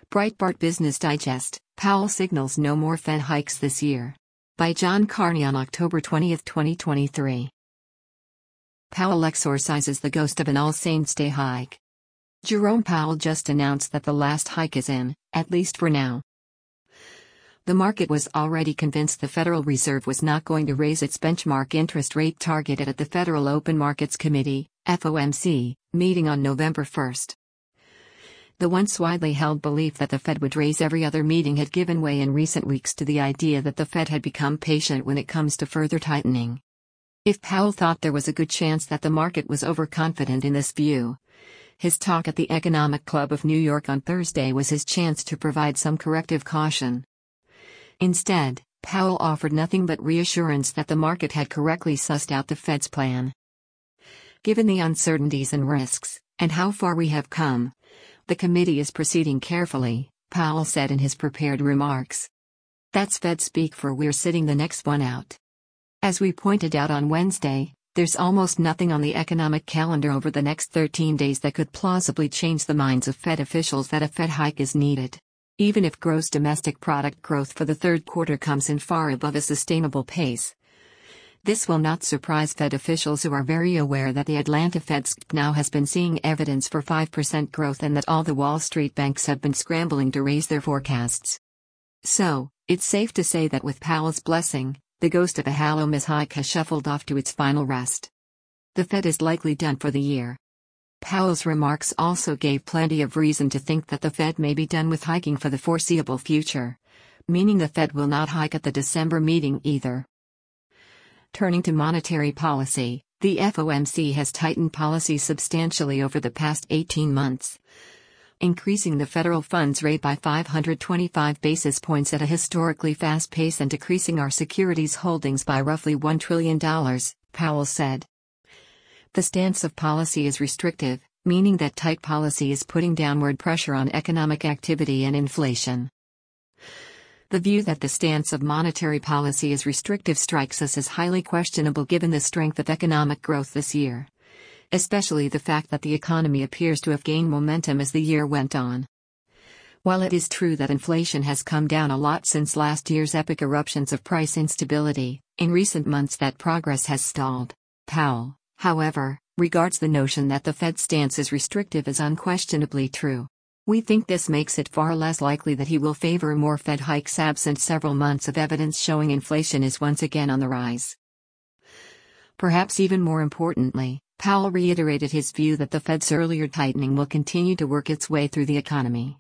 Breitbart Business Digest, Powell signals no more Fed hikes this year. By John Carney on October 20, 2023. Powell exorcises the ghost of an All Saints Day hike. Jerome Powell just announced that the last hike is in, at least for now. The market was already convinced the Federal Reserve was not going to raise its benchmark interest rate target at the Federal Open Markets Committee, FOMC, meeting on November 1. The once widely held belief that the Fed would raise every other meeting had given way in recent weeks to the idea that the Fed had become patient when it comes to further tightening. If Powell thought there was a good chance that the market was overconfident in this view, his talk at the Economic Club of New York on Thursday was his chance to provide some corrective caution. Instead, Powell offered nothing but reassurance that the market had correctly sussed out the Fed's plan. Given the uncertainties and risks, and how far we have come, the committee is proceeding carefully, Powell said in his prepared remarks. That's Fed speak for we're sitting the next one out. As we pointed out on Wednesday, there's almost nothing on the economic calendar over the next 13 days that could plausibly change the minds of Fed officials that a Fed hike is needed. Even if gross domestic product growth for the third quarter comes in far above a sustainable pace. This will not surprise Fed officials who are very aware that the Atlanta Fed now has been seeing evidence for 5% growth and that all the Wall Street banks have been scrambling to raise their forecasts. So, it's safe to say that with Powell's blessing, the ghost of a Hallow Miss hike has shuffled off to its final rest. The Fed is likely done for the year. Powell's remarks also gave plenty of reason to think that the Fed may be done with hiking for the foreseeable future, meaning the Fed will not hike at the December meeting either. Turning to monetary policy, the FOMC has tightened policy substantially over the past 18 months, increasing the federal funds rate by 525 basis points at a historically fast pace and decreasing our securities holdings by roughly $1 trillion, Powell said. The stance of policy is restrictive, meaning that tight policy is putting downward pressure on economic activity and inflation. The view that the stance of monetary policy is restrictive strikes us as highly questionable given the strength of economic growth this year, especially the fact that the economy appears to have gained momentum as the year went on. While it is true that inflation has come down a lot since last year's epic eruptions of price instability, in recent months that progress has stalled. Powell, however, regards the notion that the Fed's stance is restrictive as unquestionably true. We think this makes it far less likely that he will favor more Fed hikes absent several months of evidence showing inflation is once again on the rise. Perhaps even more importantly, Powell reiterated his view that the Fed's earlier tightening will continue to work its way through the economy.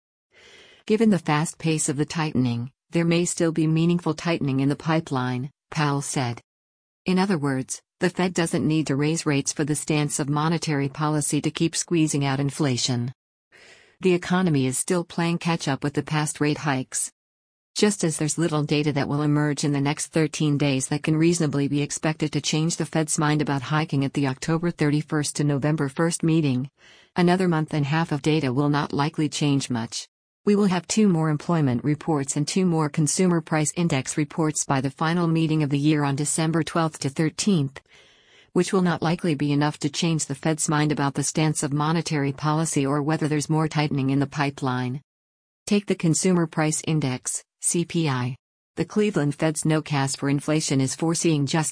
Given the fast pace of the tightening, there may still be meaningful tightening in the pipeline, Powell said. In other words, the Fed doesn't need to raise rates for the stance of monetary policy to keep squeezing out inflation. The economy is still playing catch-up with the past rate hikes. Just as there's little data that will emerge in the next 13 days that can reasonably be expected to change the Fed's mind about hiking at the October 31 to November 1 meeting, another month and a half of data will not likely change much. We will have 2 more employment reports and 2 more consumer price index reports by the final meeting of the year on December 12 to 13, which will not likely be enough to change the Fed's mind about the stance of monetary policy or whether there's more tightening in the pipeline. Take the Consumer Price Index, CPI. The Cleveland Fed's nowcast for inflation is foreseeing just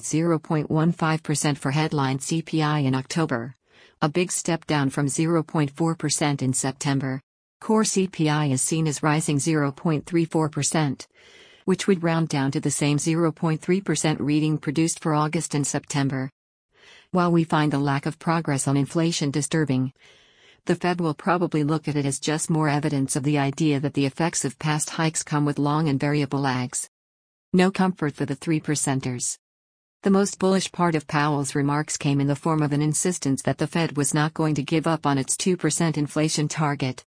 0.15% for headline CPI in October, a big step down from 0.4% in September. Core CPI is seen as rising 0.34%, which would round down to the same 0.3% reading produced for August and September. While we find the lack of progress on inflation disturbing, the Fed will probably look at it as just more evidence of the idea that the effects of past hikes come with long and variable lags. No comfort for the 3%ers. The most bullish part of Powell's remarks came in the form of an insistence that the Fed was not going to give up on its 2% inflation target.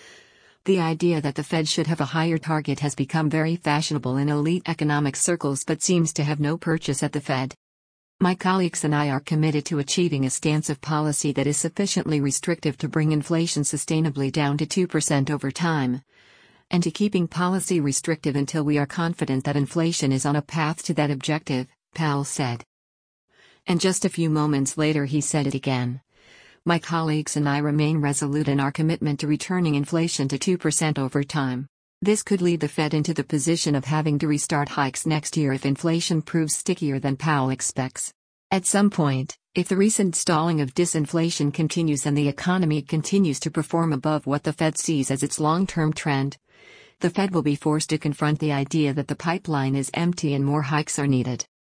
The idea that the Fed should have a higher target has become very fashionable in elite economic circles but seems to have no purchase at the Fed. My colleagues and I are committed to achieving a stance of policy that is sufficiently restrictive to bring inflation sustainably down to 2% over time, and to keeping policy restrictive until we are confident that inflation is on a path to that objective, Powell said. And just a few moments later he said it again. My colleagues and I remain resolute in our commitment to returning inflation to 2% over time. This could lead the Fed into the position of having to restart hikes next year if inflation proves stickier than Powell expects. At some point, if the recent stalling of disinflation continues and the economy continues to perform above what the Fed sees as its long-term trend, the Fed will be forced to confront the idea that the pipeline is empty and more hikes are needed.